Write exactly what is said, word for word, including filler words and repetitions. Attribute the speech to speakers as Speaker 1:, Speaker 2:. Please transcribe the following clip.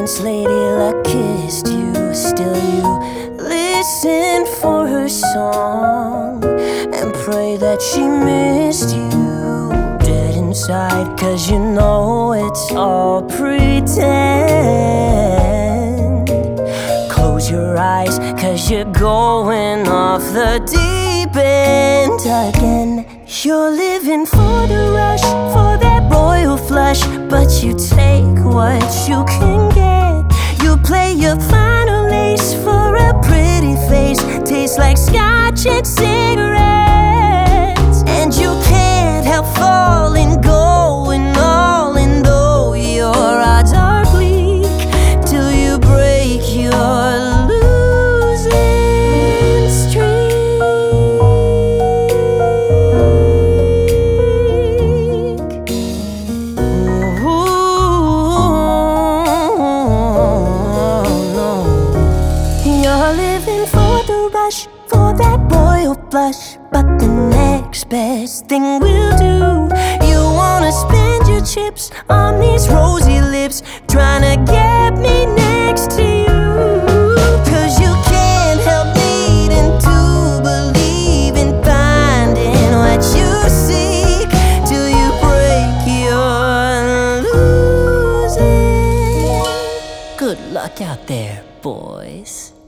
Speaker 1: nice lady like kissed you, still you listen for her song and pray that she missed you dead inside, 'cause you know it's all pretend. Close your eyes, 'cause you're going off the deep end again. You're living for the rush, for that royal flush, but you take what you can get. You play your final ace for a pretty face, tastes like scotch and cigarettes, and you can't help falling, going all in, though your odds are bleak, till you break your losing streak. You're living for the rush, for that royal blush, but the next best thing will do. You wanna spend your chips on these rosy lips, trying to get me next to you, 'cause you can't help needing to believe in finding what you seek, till you break your losing. Good luck out there, boys.